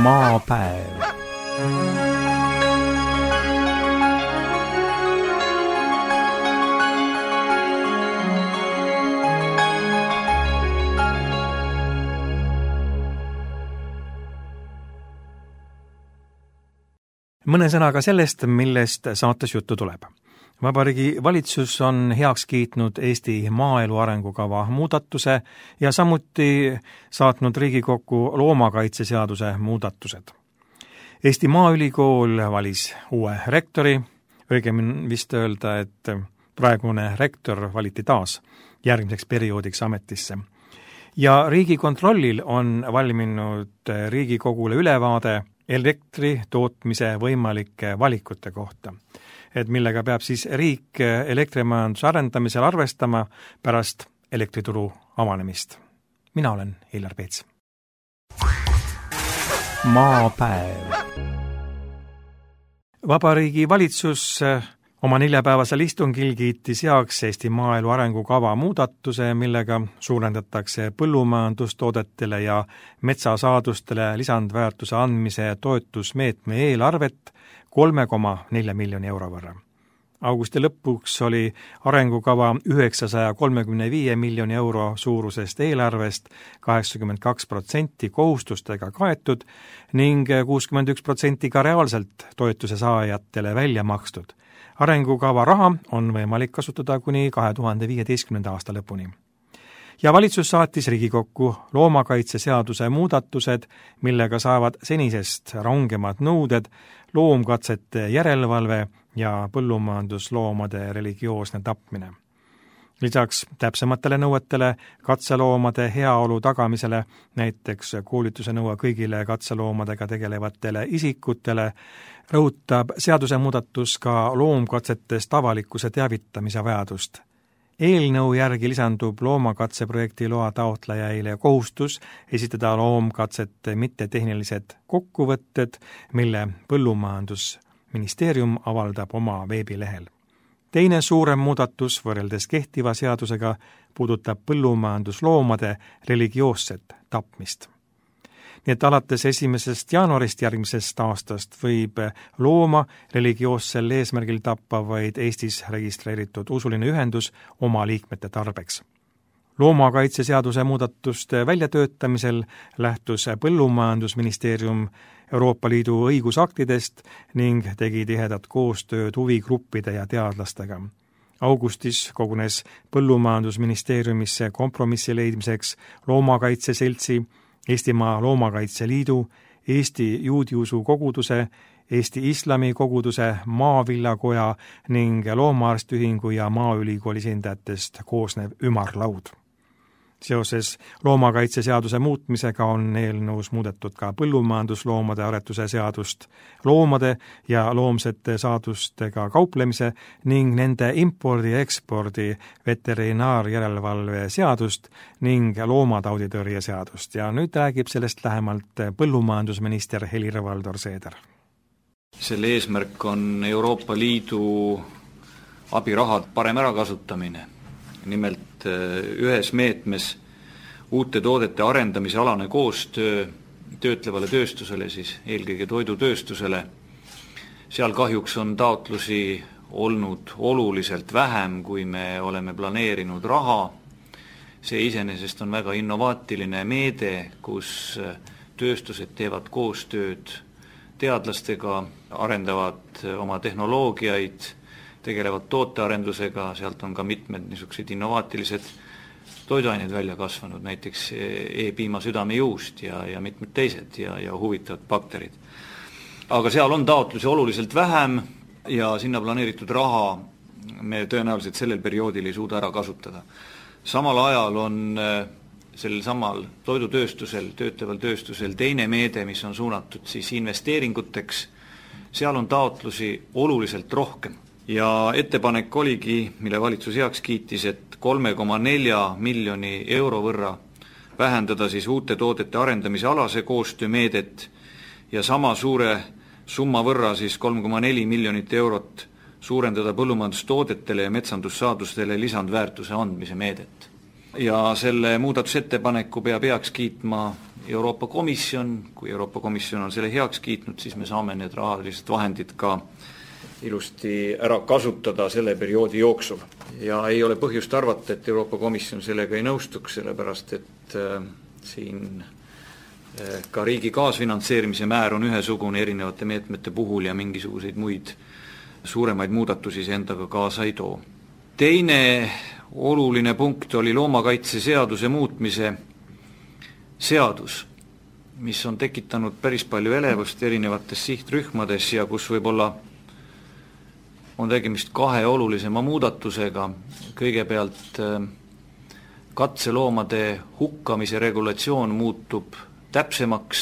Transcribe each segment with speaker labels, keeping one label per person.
Speaker 1: Maapäev. Mõne sõnaga sellest, millest saates juttu tuleb. Vabariigi Valitsus on heaks kiitnud Eesti maaelu arengukava muudatuse ja samuti saatnud Riigikokku loomakaitseseaduse muudatused. Eesti Maaülikool valis uue rektori, õigemini vist öelda, et praegune rektor valiti taas järgmiseks perioodiks ametisse. Ja Riigikontrollil on valminud Riigikogule ülevaade elektri tootmise võimalike valikute kohta, et millega peab siis riik elektrimajanduse arendamisel arvestama pärast elektrituru avanemist. Mina olen Hillar Peets. Maapäev. Vabariigi Valitsus oma 4-päevasel istungil kiitis heaks Eesti maaelu arengukava muudatuse, millega suurendatakse põllumajandustoodetele ja metsasaadustele lisandväärtuse andmise toetusmeetme eelarvet 3,4 miljoni euro võrra. Augusti lõpuks oli arengukava 935 miljoni euro suurusest eelarvest 82% kohustustega kaetud ning 61% ka reaalselt toetuse saajatele välja makstud. Arengukava raha on võimalik kasutada kuni 2015. aasta lõpuni. Ja valitsus saatis Riigikokku loomakaitseseaduse muudatused, millega saavad senisest rangemad nõuded loomkatsete järelevalve ja põllumajandusloomade religioosne tapmine. Lisaks täpsematele nõuetele katseloomade heaolu tagamisele, näiteks koolituse nõue kõigile katseloomadega tegelevatele isikutele, rõhutab seadusemuudatus ka loomkatsetest avalikkuse teavitamise vajadust. Eelnõu järgi lisandub loomakatseprojekti loa taotlejaile kohustus esitada loomkatsete mittetehnilised kokkuvõtted, mille Põllumajandusministeerium avaldab oma veebilehel. Teine suurem muudatus võrreldes kehtiva seadusega puudutab põllumajandusloomade religioosset tapmist. Nii et alates 1. jaanuarist järgmisest aastast võib looma religioossel eesmärgil tappa vaid Eestis registreeritud usuline ühendus oma liikmete tarbeks. Loomakaitseseaduse muudatuste väljatöötamisel lähtus Põllumajandusministeerium Euroopa Liidu õigusaktidest ning tegi tihedat koostööd huvigruppide ja teadlastega. Augustis kogunes Põllumajandusministeeriumisse kompromissi leidmiseks Loomakaitseseltsi, Eestimaa Loomakaitse Liidu, Eesti Juudiusu Koguduse, Eesti Islami Koguduse, Maavillakoja ning Loomaarstiühingu ja Maaülikooli esindajatest koosnev ümarlaud. Seoses loomakaitseseaduse muutmisega on eelnõus muudetud ka põllumajandusloomade aretuse seadust, loomade ja loomsete saadustega kauplemise ning nende impordi ja ekspordi veterinaarjärelevalve seadust ning loomatauditõrje seadust. Ja nüüd räägib sellest lähemalt põllumajandusminister Helir-Valdor Seeder.
Speaker 2: Selle eesmärk on Euroopa Liidu abirahad parem ärakasutamine. Nimelt ühes meetmes uute toodete arendamise alane koostöö töötlevale tööstusele, siis eelkõige toidutööstusele. Seal kahjuks on taotlusi olnud oluliselt vähem, kui me oleme planeerinud raha. See iseenesest on väga innovaatiline meede, kus tööstused teevad koostööd teadlastega, arendavad oma tehnoloogiaid, tegelevad tootearendusega, sealt on ka mitmed niisugused innovaatilised toiduained välja kasvanud, näiteks e-piima südamejuust ja mitmed teised ja huvitavad bakterid. Aga seal on taotlusi oluliselt vähem ja sinna planeeritud raha me tõenäoliselt sellel perioodil ei suuda ära kasutada. Samal ajal on sellel samal toidutööstusel, töötleval tööstusel teine meede, mis on suunatud siis investeeringuteks, seal on taotlusi oluliselt rohkem. Ja ettepanek oligi, mille valitsus heaks kiitis, et 3,4 miljoni euro võrra vähendada siis uute toodete arendamise alase koostöömeedet ja sama suure summa võrra siis 3,4 miljonit eurot suurendada põllumajandustoodetele ja metsandussaadustele lisandväärtuse andmise meedet. Ja selle muudatusettepaneku peab heaks kiitma Euroopa Komisjon, kui Euroopa Komisjon on selle heaks kiitnud, siis me saame need rahalised vahendid ka ilusti ära kasutada selle perioodi jooksul. Ja ei ole põhjust arvata, et Euroopa Komisjon sellega ei nõustuks, sellepärast et siin ka riigi kaasfinantseerimise määr on ühesugune erinevate meetmete puhul ja mingisuguseid muid suuremaid muudatusi see endaga kaasa ei too. Teine oluline punkt oli loomakaitseseaduse muutmise seadus, mis on tekitanud päris palju elevust erinevates sihtrühmades ja kus võib-olla on tegemist kahe olulisema muudatusega. Kõigepealt katseloomade hukkamise regulatsioon muutub täpsemaks,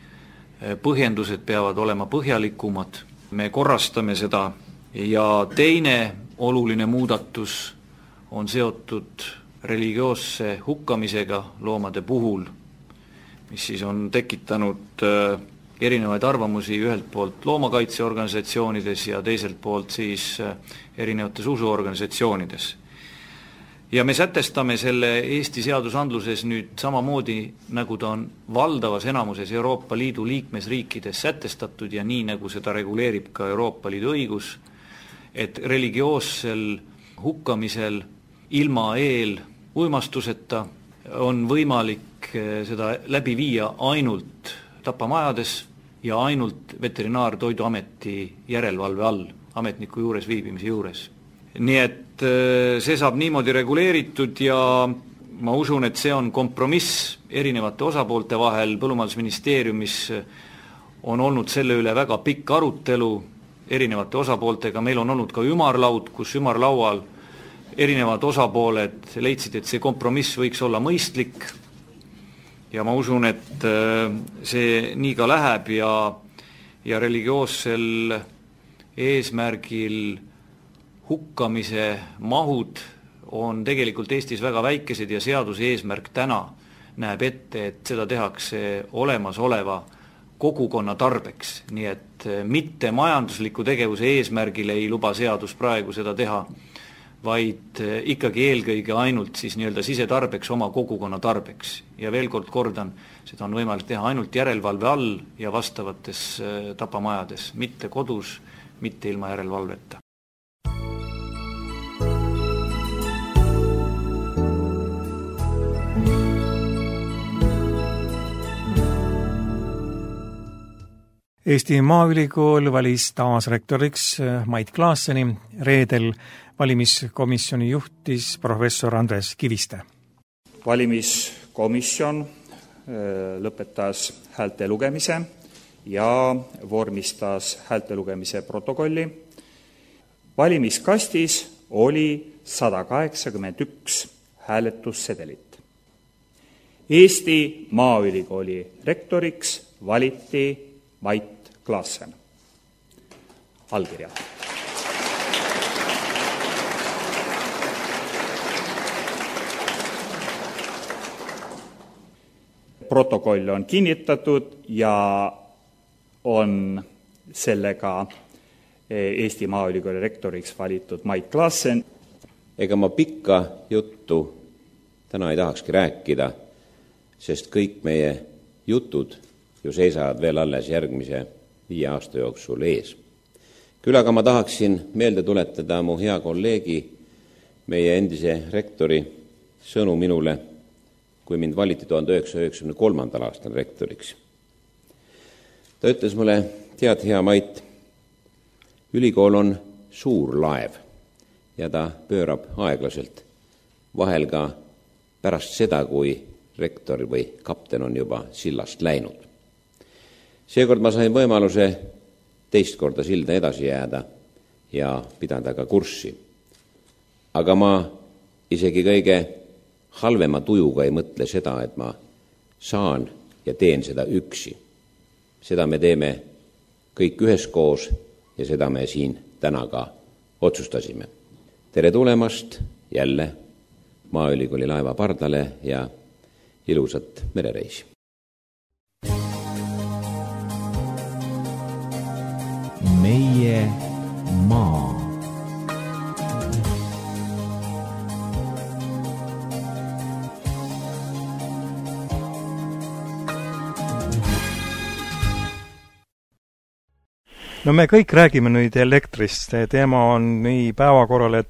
Speaker 2: põhjendused peavad olema põhjalikumad, me korrastame seda ja teine oluline muudatus on seotud religioosse hukkamisega loomade puhul, mis siis on tekitanud erinevaid arvamusi ühelt poolt loomakaitseorganisatsioonides ja teiselt poolt siis erinevates usuorganisatsioonides. Ja me sätestame selle Eesti seadusandluses nüüd samamoodi, nagu ta on valdavas enamuses Euroopa Liidu liikmesriikides sätestatud ja nii, nagu seda reguleerib ka Euroopa Liidu õigus, et religioossel hukkamisel ilma uimastuseta on võimalik seda läbi viia ainult tapamajades ja ainult Veterinaar- ja Toiduameti järelevalve all, ametniku juures viibimise juures. Nii et see saab niimoodi reguleeritud ja ma usun, et see on kompromiss erinevate osapoolte vahel. Põllumajandusministeeriumis on olnud selle üle väga pikk arutelu erinevate osapooltega, meil on olnud ka ümarlaud, kus ümarlaual erinevad osapooled leidsid, et see kompromiss võiks olla mõistlik ja ma usun, et see nii ka läheb ja religioossel eesmärgil hukkamise mahud on tegelikult Eestis väga väikesed ja seaduse eesmärk täna näeb ette, et seda tehakse olemasoleva kogukonna tarbeks, nii et mitte majandusliku tegevuse eesmärgil ei luba seadus praegu seda teha, vaid ikkagi eelkõige ainult siis nii-öelda sisetarbeks, oma kogukonna tarbeks. Ja veel kord kordan, seda on võimalik teha ainult järelevalve all ja vastavates tapamajades, mitte kodus, mitte ilma järelevalveta.
Speaker 1: Eesti Maaülikool valis taas rektoriks Mait Klaasseni, reedel valimiskomisjoni juhtis professor Andres Kiviste.
Speaker 3: Valimiskomisjon lõpetas häälte lugemise ja vormistas häälte lugemise protokolli. Valimiskastis oli 181 hääletussedelit. Eesti Maaülikooli rektoriks valiti Mait Klaassen. Allkirjad. Protokoll on kinnitatud ja on sellega Eesti Maaülikooli rektoriks valitud Mait Klaassen.
Speaker 4: Ega ma pikka juttu täna ei tahakski rääkida, sest kõik meie jutud ju seisavad veel alles järgmise 5 aasta jooksul ees. Küll aga ma tahaksin meelde tuletada mu hea kolleegi, meie endise rektori sõnu minule, kui mind valiti 1993. aastal rektoriks. Ta ütles mulle, tead, hea Mait, ülikool on suur laev ja ta pöörab aeglaselt, vahel ka pärast seda, kui rektor või kapten on juba sillast läinud. Seekord ma sain võimaluse teist korda silda edasi jääda ja pidada ka kurssi. Aga ma isegi kõige halvema tujuga ei mõtle seda, et ma saan ja teen seda üksi. Seda me teeme kõik üheskoos ja seda me siin täna ka otsustasime. Tere tulemast jälle Maaülikooli laeva pardale ja ilusat merereisi!
Speaker 5: Meie maa.
Speaker 1: No me kõik räägime nüüd elektrist, see teema on nii päevakorral,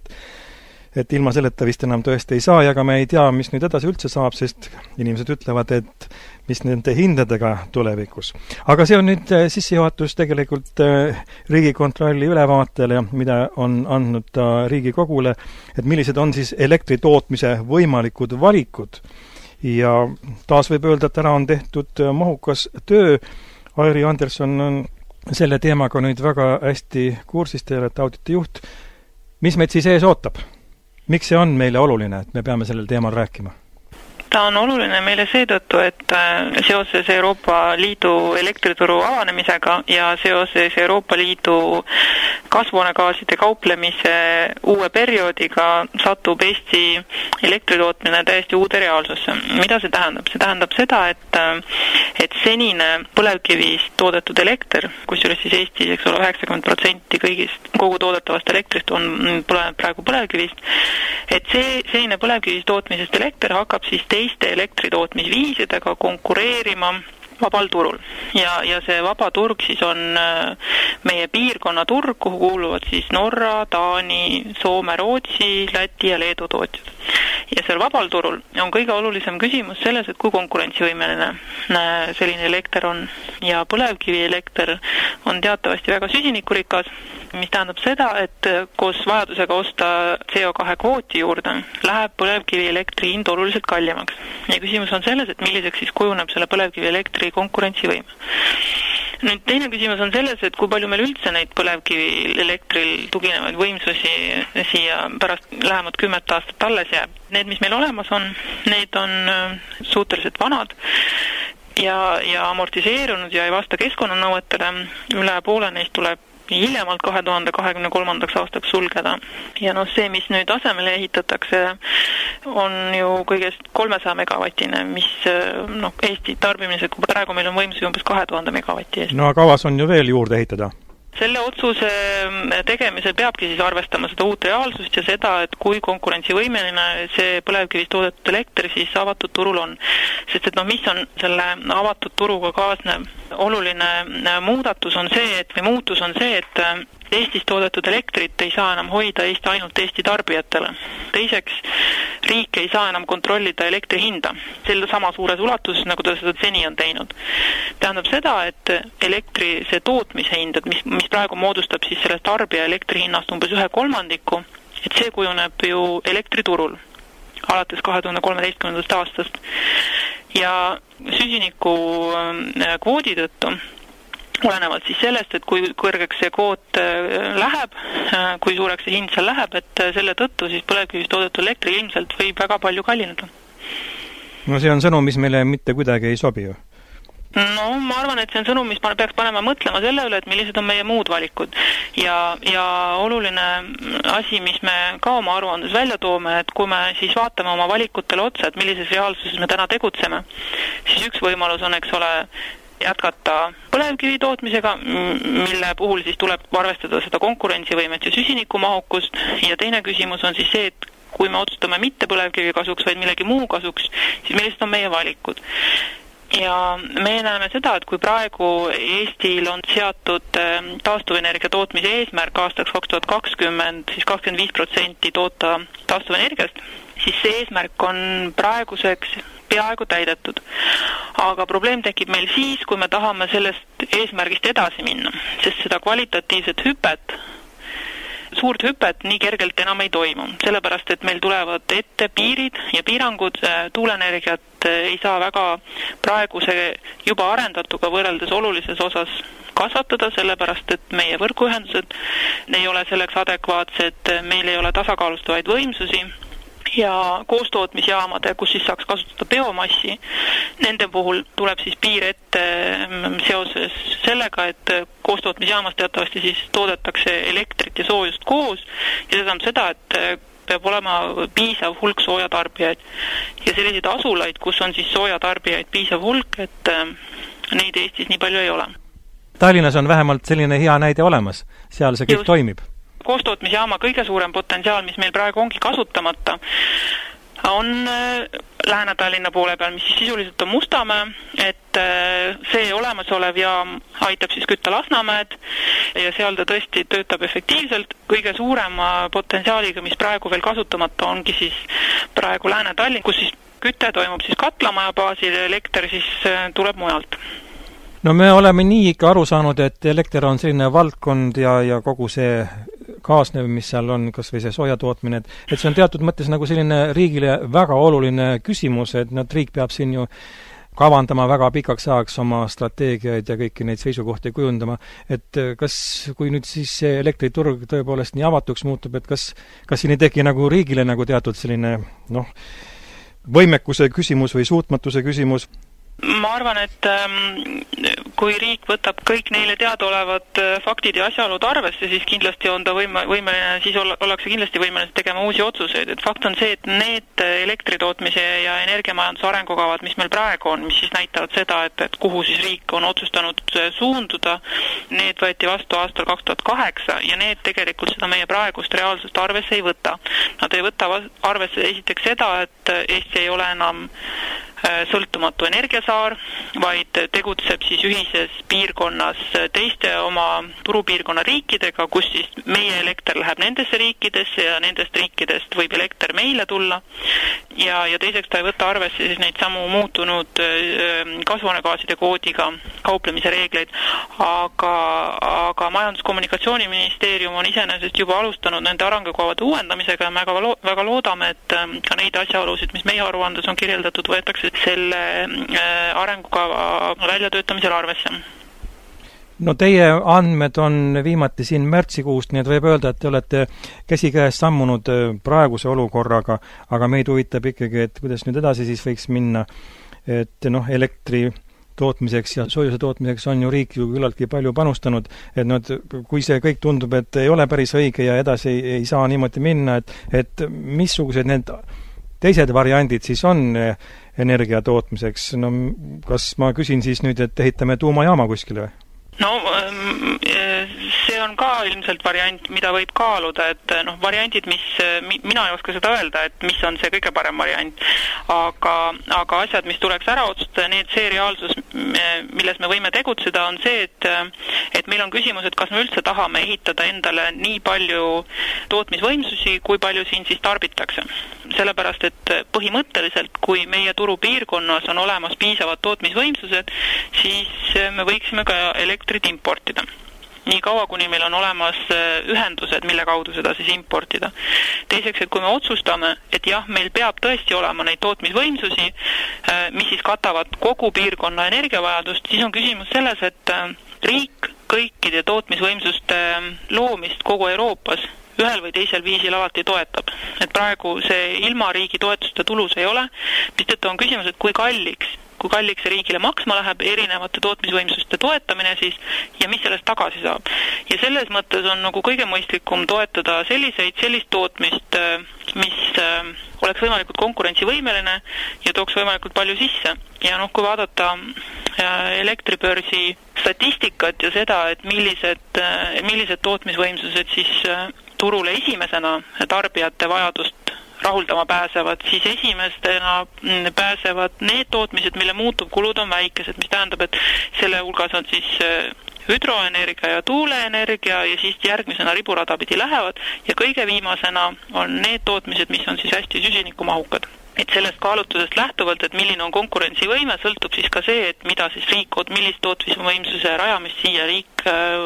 Speaker 1: et ilma selleta vist enam tõesti ei saa ja ka me ei tea, mis nüüd edasi üldse saab, sest inimesed ütlevad, et mis nende hindadega tulevikus. Aga see on nüüd sissejuhatus tegelikult Riigikontrolli ülevaatele, mida on andnud Riigikogule, et millised on siis elektritootmise võimalikud valikud. Ja taas võib öelda, et ära on tehtud mahukas töö. Airi Anderson on selle teemaga nüüd väga hästi kursis, te olete auditijuht. Mis meid siis ees ootab? Miks see on meile oluline, et me peame sellel teemal rääkima?
Speaker 6: Ta on oluline meile seetõttu, et seoses Euroopa Liidu elektrituru avanemisega ja seoses Euroopa Liidu kasvuhoonegaaside kauplemise uue perioodiga satub Eesti elektritootmine täiesti uude reaalsusse. Mida see tähendab? See tähendab seda, et senine põlevkivist toodetud elekter, kusjuures siis Eestis, eks ole, 90% kogu toodetavast elektrist tuleb praegu põlevkivist, et see senine põlevkivist tootmisest elekter hakkab siis teiste elektritootmisviisidega konkureerima vabal turul. Ja see vaba turg siis on meie piirkonna turg, kuhu kuuluvad siis Norra, Taani, Soome, Rootsi, Läti ja Leedu tootjad. Ja seal vabal turul on kõige olulisem küsimus selles, et kui konkurentsivõimeline selline elekter on. Ja põlevkivi elekter on teatavasti väga süsinikurikas, mis tähendab seda, et koos vajadusega osta CO2 kvooti juurde läheb põlevkivi elektri hind oluliselt kallimaks. Ja küsimus on selles, et milliseks siis kujuneb selle põlevkivi elektri konkurentsivõime. Nüüd teine küsimus on selles, et kui palju meil üldse neid põlevkivi elektril tuginevaid võimsusi siia pärast lähemad 10 aastat alles jääb. Need, mis meil olemas on, need on suhteliselt vanad ja amortiseerunud ja ei vasta keskkonnanõuetele. Üle poole neist tuleb hiljemalt 2023. aastaks sulgeda. Ja see, mis nüüd asemele ehitatakse, on ju kõigest 300 megavatine, mis Eesti tarbimised, kui praegu meil on võimsusi umbes 2000 megavatti eest.
Speaker 1: No kavas on ju veel juurde ehitada.
Speaker 6: Selle otsuse tegemisel peabki siis arvestama seda uut reaalsust ja seda, et kui konkurentsivõimeline see põlevkivist toodetud elekter siis avatud turul on. Sest et mis on selle avatud turuga kaasnev oluline muutus on see, et Eestis toodetud elektrit ei saa enam hoida ainult Eesti tarbijatele. Teiseks, riik ei saa enam kontrollida elektri hinda selle sama suures ulatuses, nagu ta seda seni on teinud. Tähendab seda, et elektri see tootmise hindad, mis praegu moodustab siis sellest tarbija elektri hinnast umbes 1/3, et see kujuneb ju elektriturul alates 2013. aastast. Ja süsiniku kvoodi tõttu olenevalt siis sellest, et kui kõrgeks see kvoot läheb, kui suureks see hind seal läheb, et selle tõttu siis põlevkivist toodetud elektri ilmselt võib väga palju kallineda.
Speaker 1: No see on sõnum, mis meile mitte kuidagi ei sobi ju.
Speaker 6: No ma arvan, et see on sõnum, mis peaks panema mõtlema selle üle, et millised on meie muud valikud. Ja oluline asi, mis me ka oma aruandes välja toome, et kui me siis vaatame oma valikutele otsa, et millises reaalsuses me täna tegutseme, siis üks võimalus on, eks ole, jätkata põlevkivi tootmisega, mille puhul siis tuleb arvestada seda konkurentsivõimet ja süsinikumahukust ja teine küsimus on siis see, et kui me otsustame mitte põlevkivi kasuks, vaid millegi muu kasuks, siis millised on meie valikud. Ja me näeme seda, et kui praegu Eestil on seatud taastuvenergia tootmise eesmärk aastaks 2020, siis 25% toota taastuvenergiast, siis see eesmärk on praeguseks peaaegu täidetud. Aga probleem tekib meil siis, kui me tahame sellest eesmärgist edasi minna, sest seda kvalitatiivset suurt hüpet nii kergelt enam ei toimu, sellepärast et meil tulevad ette piirid ja piirangud, tuuleenergiat ei saa väga praeguse juba arendatuga võrreldes olulises osas kasvatada, sellepärast et meie võrguühendused ei ole selleks adekvaatsed, meil ei ole tasakaalustavaid võimsusi ja koostootmisjaamade, kus siis saaks kasutada biomassi, nende puhul tuleb siis piir ette seoses sellega, et koostootmisjaamas teatavasti siis toodetakse elektrit ja soojust koos ja see tähendab seda, et peab olema piisav hulk soojatarbijaid. Ja selliseid asulaid, kus on siis soojatarbijaid piisav hulk, et neid Eestis nii palju ei ole.
Speaker 1: Tallinnas on vähemalt selline hea näide olemas, seal see kõik toimib.
Speaker 6: Koostootmisjaama kõige suurem potentsiaal, mis meil praegu ongi kasutamata, on Lääne-Tallinna poole peal, mis siis sisuliselt on Mustamäe, et et see olemasolev jaam aitab siis kütta Lasnamäed ja seal ta tõesti töötab efektiivselt. Kõige suurema potentsiaaliga, mis praegu veel kasutamata ongi siis praegu Lääne-Tallinn, kus siis küte toimub siis katlamaja baasil ja elekter siis tuleb mujalt.
Speaker 1: No me oleme nii ikka aru saanud, et elekter on selline valdkond ja kogu see kaasnev, mis seal on, kas või see soojatootmine, et see on teatud mõttes nagu selline riigile väga oluline küsimus, et riik peab siin ju kavandama väga pikaks ajaks oma strateegiaid ja kõiki neid seisukohti kujundama. Et kas, kui nüüd siis see elektriturg tõepoolest nii avatuks muutub, et kas siin ei teki nagu riigile nagu teatud selline võimekuse küsimus või suutmatuse küsimus?
Speaker 6: Ma arvan, et kui riik võtab kõik neile teadaolevad faktid ja asjaolud arvesse, siis kindlasti on ta võimeline, siis ollakse kindlasti võimeline tegema uusi otsuseid. Et fakt on see, et need elektritootmise ja energiamajanduse arengukavad, mis meil praegu on, mis siis näitavad seda, et kuhu siis riik on otsustanud suunduda, need võeti vastu aastal 2008 ja need tegelikult seda meie praegust reaalsust arvesse ei võta. Nad ei võta arvesse esiteks seda, et Eesti ei ole enam sõltumatu energiasaar, vaid tegutseb siis ühises piirkonnas teiste oma turupiirkonna riikidega, kus siis meie elekter läheb nendesse riikidesse ja nendest riikidest võib elekter meile tulla. Ja teiseks ta ei võta arvesse siis neid samu muutunud kasvuhoonegaaside koodiga kauplemise reegleid, aga Majandus-Kommunikatsiooniministeerium on iseenesest juba alustanud nende arengukavade uuendamisega ja me väga loodame, et ka neid asjaolusid, mis meie aruandes on kirjeldatud, võetakse selle arengukava väljatöötamisel arvesse.
Speaker 1: No teie andmed on viimati siin märtsikuust, nii et võib öelda, et te olete käsikäes sammunud praeguse olukorraga, aga meid huvitab ikkagi, et kuidas nüüd edasi siis võiks minna, et elektri tootmiseks ja soojuse tootmiseks on ju riik ju küllaltki palju panustanud, et kui see kõik tundub, et ei ole päris õige ja edasi ei saa niimoodi minna, et missugused need teised variandid siis on energia tootmiseks? No kas ma küsin siis nüüd, et ehitame tuumajaama kuskile või?
Speaker 6: No see on ka ilmselt variant, mida võib kaaluda, et variandid, mina ei oska seda öelda, et mis on see kõige parem variant, aga asjad, mis tuleks ära otsustada, see reaalsus, milles me võime tegutseda, on see, et meil on küsimus, et kas me üldse tahame ehitada endale nii palju tootmisvõimsusi, kui palju siin siis tarbitakse. Sellepärast, et põhimõtteliselt, kui meie turupiirkonnas on olemas piisavad tootmisvõimsused, siis me võiksime ka elektrit importida. Nii kaua, kuni meil on olemas ühendused, mille kaudu seda siis importida. Teiseks, et kui me otsustame, et jah, meil peab tõesti olema neid tootmisvõimsusi, mis siis katavad kogu piirkonna energiavajadust, siis on küsimus selles, et riik kõikide tootmisvõimsuste loomist kogu Euroopas ühel või teisel viisil alati toetab. Et praegu see ilma riigi toetuste tulus ei ole, mistõttu on küsimus, et kui kalliks see riigile maksma läheb, erinevate tootmisvõimsuste toetamine siis, ja mis sellest tagasi saab. Ja selles mõttes on nagu kõige mõistlikum toetada sellist tootmist, mis oleks võimalikult konkurentsivõimeline ja tooks võimalikult palju sisse. Ja kui vaadata elektribörsi statistikat ja seda, et millised tootmisvõimsused siis turule esimesena tarbijate vajadust rahuldama pääsevad, siis esimestena pääsevad need tootmised, mille muutuvkulud on väikesed, mis tähendab, et selle hulgas on siis hüdroenergia ja tuuleenergia ja siis järgmisena riburada pidi lähevad ja kõige viimasena on need tootmised, mis on siis hästi süsinikumahukad. Et sellest kaalutlusest lähtuvalt, et milline on konkurentsivõime, sõltub siis ka see, et mida siis riik, millist tootmisvõimsuse rajamist siia riik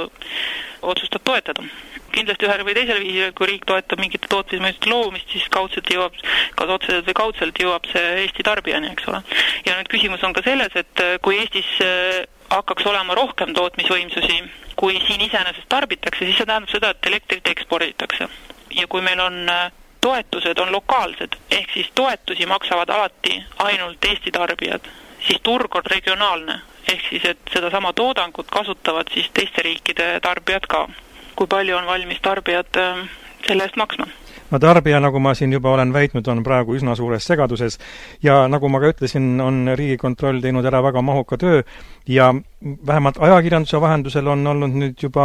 Speaker 6: otsustab toetada. Kindlasti ühel või teisel viisil, kui riik toetab mingite tootmisvõimsuste loomist, siis kaudselt jõuab, kas otseselt või kaudselt jõuab see Eesti tarbijani, eks ole. Ja nüüd küsimus on ka selles, et kui Eestis hakkaks olema rohkem tootmisvõimsusi, kui siin iseenesest tarbitakse, siis see tähendab seda, et elektrit eksporditakse. Ja kui meil on toetused on lokaalsed, ehk siis toetusi maksavad alati ainult Eesti tarbijad, siis turg on regionaalne, ehk siis, et seda sama toodangut kasutavad siis teiste riikide tarbijad ka. Kui palju on valmis tarbijad selle eest maksma?
Speaker 1: No tarbija, nagu ma siin juba olen väitnud, on praegu üsna suures segaduses ja nagu ma ka ütlesin, on Riigikontroll teinud ära väga mahuka töö ja vähemalt ajakirjanduse vahendusel on olnud nüüd juba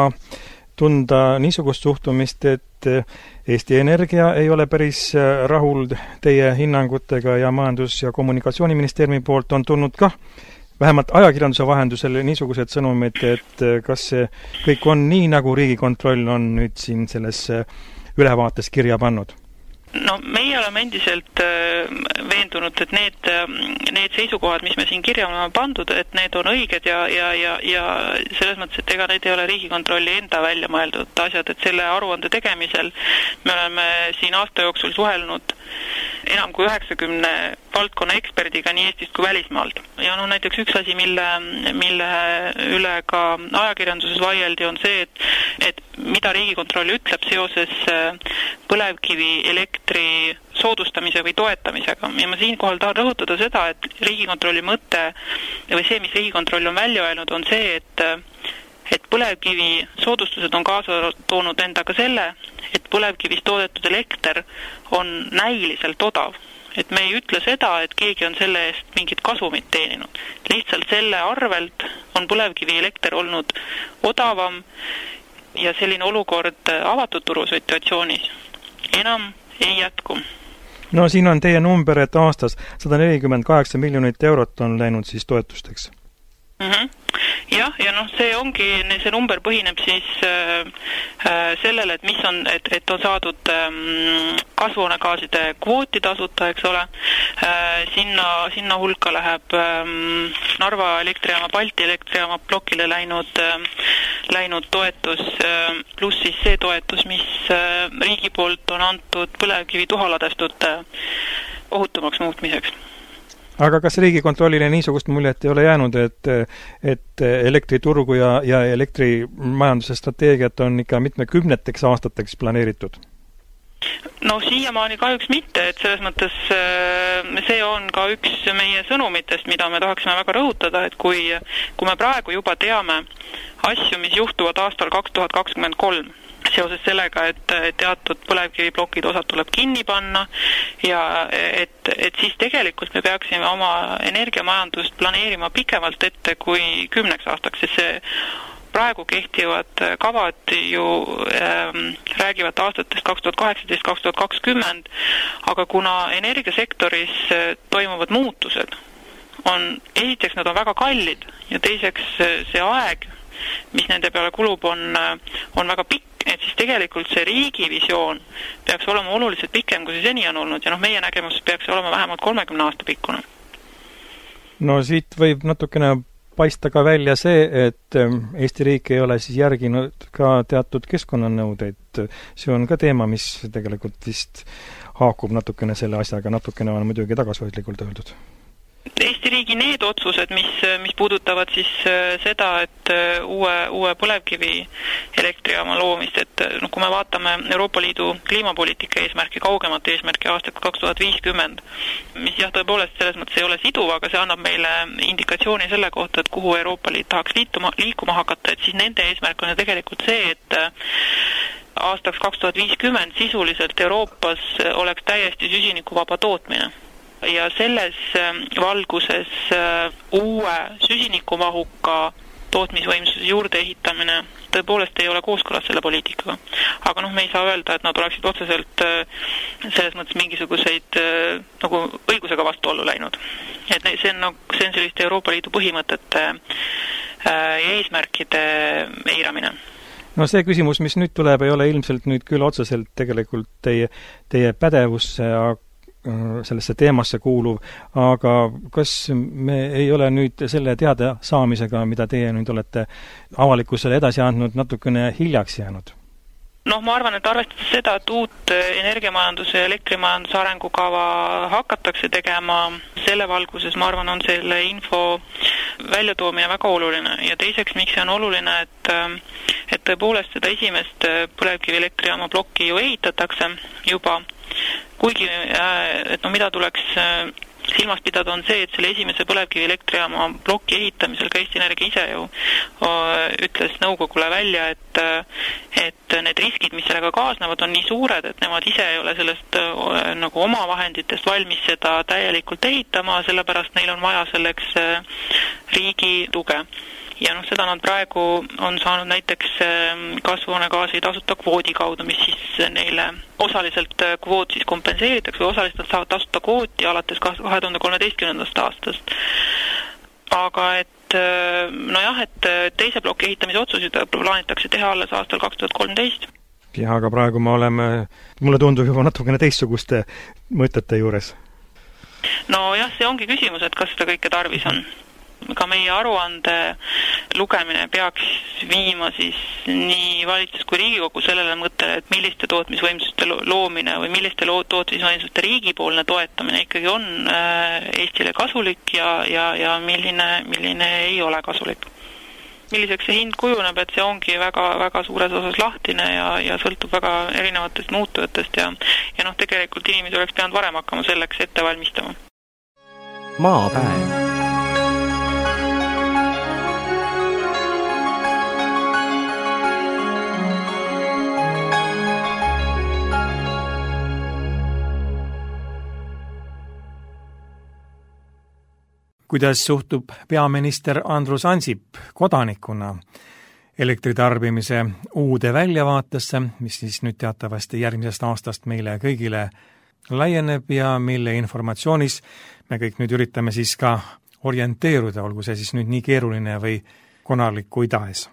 Speaker 1: tunda niisugust suhtumist, et Eesti Energia ei ole päris rahul teie hinnangutega ja Majandus- ja Kommunikatsiooniministeeriumi poolt on tulnud kah vähemalt ajakirjanduse vahendusel niisugused sõnumid, et kas see kõik on nii, nagu Riigikontroll on nüüd siin selles ülevaates kirja pannud?
Speaker 6: No meie oleme endiselt veendunud, et need seisukohad, mis me siin kirja oleme pandud, et need on õiged ja selles mõttes, et ega need ei ole Riigikontrolli enda välja mõeldud asjad, et selle aruande tegemisel me oleme siin aasta jooksul suhelnud enam kui 90 valdkonna eksperdiga nii Eestist kui välismaalt. Ja näiteks üks asi, mille üle ka ajakirjanduses vaieldi, on see, et mida Riigikontroll ütleb seoses põlevkivi elektri soodustamise või toetamisega. Ja ma siinkohal tahan rõhutada seda, et Riigikontrolli mõte või see, mis Riigikontroll on välja öelnud, on see, et põlevkivi soodustused on kaasa toonud endaga selle, et põlevkivist toodetud elekter on näiliselt odav. Et me ei ütle seda, et keegi on selle eest mingit kasumit teeninud. Lihtsalt selle arvelt on põlevkivi elekter olnud odavam ja selline olukord avatud turusituatsioonis enam ei jätku.
Speaker 1: No siin on teie number, et aastas 148 miljonit eurot on läinud siis toetusteks.
Speaker 6: Jah, ja see number põhineb siis sellele, et mis on, et on saadud kasvuhoonegaaside kvooti tasuta, eks ole. Sinna hulka läheb Narva elektrijaama, Balti elektrijaama plokile läinud toetus, pluss siis see toetus, mis riigi poolt on antud põlevkivi tuhaladestute ohutumaks muutmiseks.
Speaker 1: Aga kas Riigikontrollile niisugust muljet ei ole jäänud, et elektriturgu ja elektrimajanduse strateegiat on ikka mitmekümneteks aastateks planeeritud?
Speaker 6: No siiamaani kahjuks mitte, et selles mõttes see on ka üks meie sõnumitest, mida me tahaksime väga rõhutada, et kui me praegu juba teame asju, mis juhtuvad aastal 2023, seoses sellega, et teatud põlevkiviplokid osad tuleb kinni panna ja et siis tegelikult me peaksime oma energiamajandust planeerima pikemalt ette kui 10 aastaks, sest see praegu kehtivad kavad ju räägivad aastatest 2018-2020, aga kuna energiasektoris toimuvad muutused, esiteks nad on väga kallid ja teiseks see aeg, mis nende peale kulub, on väga pikk, et siis tegelikult see riigi visioon peaks olema oluliselt pikem, kui see seni on olnud ja meie nägemus peaks olema vähemalt 30 aasta pikkune.
Speaker 1: No siit võib natukene paista ka välja see, et Eesti riik ei ole siis järginud ka teatud keskkonnanõudeid. See on ka teema, mis tegelikult vist haakub natukene selle asjaga, natukene on muidugi tagasihoidlikult öeldud.
Speaker 6: Eesti riigi need otsused, mis puudutavad siis seda, et uue põlevkivi elektrijaama loomist, et kui me vaatame Euroopa Liidu kliimapoliitika eesmärki, kaugemat eesmärki aastat 2050, mis jah, tõepoolest selles mõttes ei ole siduv, aga see annab meile indikatsiooni selle kohta, et kuhu Euroopa Liit tahaks liikuma hakata, et siis nende eesmärk on tegelikult see, et aastaks 2050 sisuliselt Euroopas oleks täiesti süsinikuvaba tootmine. Ja selles valguses uue süsinikumahuka tootmisvõimsuse juurde ehitamine tõepoolest ei ole kooskõlas selle poliitikaga. Aga me ei saa öelda, et nad oleksid otseselt selles mõttes mingisuguseid nagu õigusega vastuollu läinud. Et see on selliste Euroopa Liidu põhimõtete ja eesmärkide eiramine.
Speaker 1: No see küsimus, mis nüüd tuleb, ei ole ilmselt nüüd küll otseselt tegelikult teie pädevusse, sellesse teemasse kuuluv, aga kas me ei ole nüüd selle teada saamisega, mida teie nüüd olete avalikkusele edasi andnud, natukene hiljaks jäänud?
Speaker 6: Ma arvan, et arvestades seda, et uut energiamajanduse ja elektrimajanduse arengukava hakatakse tegema, selle valguses, ma arvan, on selle info väljatoomine väga oluline. Ja teiseks, miks see on oluline, et tõepoolest seda esimest põlevkivi elektrijaama plokki ju ehitatakse juba, kuigi, mida tuleks silmas pidada on see, et selle esimese põlevkivi elektrijaama plokki ehitamisel ka Eesti Energia ise ju ütles nõukogule välja, et need riskid, mis sellega kaasnevad, on nii suured, et nemad ise ei ole sellest nagu oma vahenditest valmis seda täielikult ehitama, sellepärast neil on vaja selleks riigi tuge. Ja seda nad praegu on saanud näiteks kasvuhoonegaasi tasuta kvoodi kaudu, mis siis neile osaliselt kvoot siis kompenseeritakse või osaliselt saavad tasuta kvooti alates 2013. aastast. aga et nojah, et teise ploki ehitamise otsusid plaanitakse teha alles aastal 2013.
Speaker 1: Jah, aga praegu mulle tundub juba natukene teistsuguste mõtete juures.
Speaker 6: No jah, see ongi küsimus, et kas seda kõike tarvis on. Ka meie aruande lugemine peaks viima siis nii valitsus kui Riigikogu sellele mõttele, et milliste tootmisvõimsuste loomine või milliste tootmisvõimsuste riigipoolne toetamine ikkagi on Eestile kasulik ja milline ei ole kasulik. Milliseks see hind kujuneb, et see ongi väga suures osas lahtine ja sõltub väga erinevatest muutujatest ja tegelikult inimesi oleks pidanud varem hakkama selleks ette valmistama.
Speaker 5: Maapäev.
Speaker 1: Kuidas suhtub peaminister Andrus Ansip kodanikuna elektritarbimise uude väljavaatesse, mis siis nüüd teatavasti järgmisest aastast meile kõigile laieneb ja mille informatsioonis me kõik nüüd üritame siis ka orienteeruda, olgu see siis nüüd nii keeruline või konarlik kui tahes?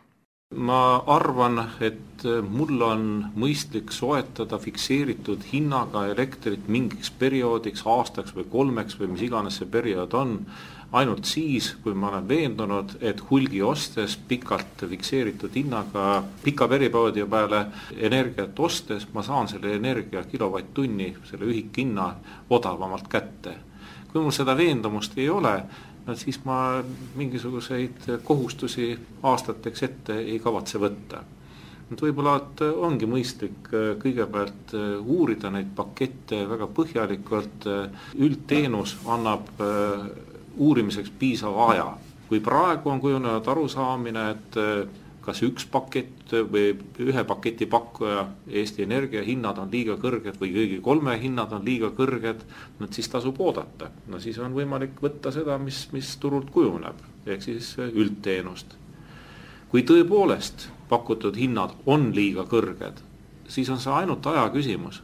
Speaker 7: Ma arvan, et mul on mõistlik soetada fikseeritud hinnaga elektrit mingiks perioodiks, aastaks või 3 või mis iganes see periood on, ainult siis, kui ma olen veendunud, et hulgi ostes pikalt fikseeritud hinnaga pika perioodi peale energiat ostes ma saan selle energia kilovatt-tunni, selle ühikhinna odavamalt kätte. Kui mul seda veendumust ei ole, siis ma mingisuguseid kohustusi aastateks ette ei kavatse võtta. Võib-olla ongi mõistlik kõigepealt uurida neid pakette väga põhjalikult. Üldteenus annab uurimiseks piisava aja. Kui praegu on kujunenud arusaamine, et kas üks pakett või ühe paketi pakkuja Eesti Energia hinnad on liiga kõrged või kõigi 3 hinnad on liiga kõrged, siis tasub oodata. Siis on võimalik võtta seda, mis turult kujuneb, ehk siis üldteenust. Kui tõepoolest pakutud hinnad on liiga kõrged, siis on see ainult aja küsimus,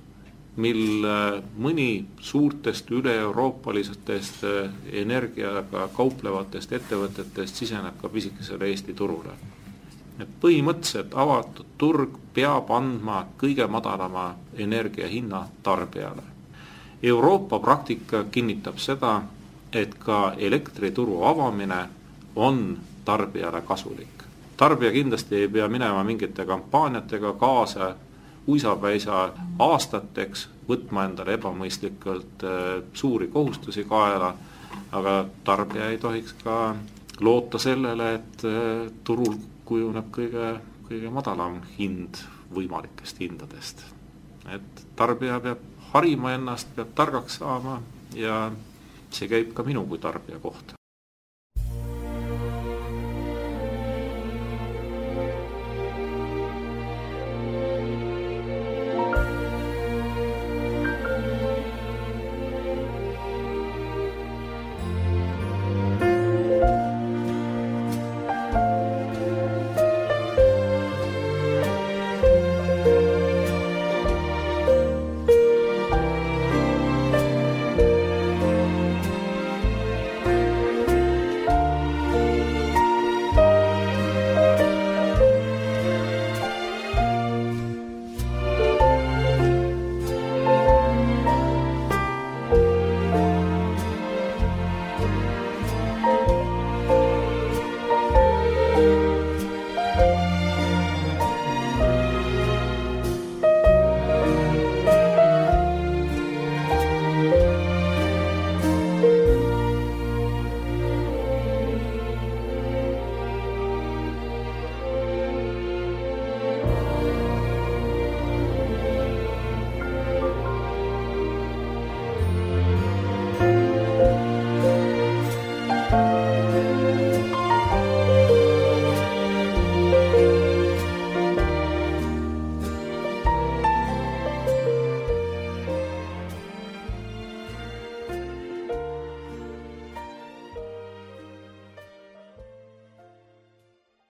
Speaker 7: mil mõni suurtest üle-euroopalistest energiaga kauplevatest ettevõtetest siseneb ka pisikesele Eesti turule. Et põhimõtteliselt avatud turg peab andma kõige madalama energiahinna tarbijale. Euroopa praktika kinnitab seda, et ka elektrituru avamine on tarbijale kasulik. Tarbija kindlasti ei pea minema mingite kampaaniatega kaasa uisapäisa aastateks, võtma endale ebamõistlikult suuri kohustusi kaela, aga tarbija ei tohiks ka loota sellele, et turul kujuneb kõige madalam hind võimalikest hindadest. Et tarbija peab harima ennast, peab targaks saama ja see käib ka minu kui tarbija kohta.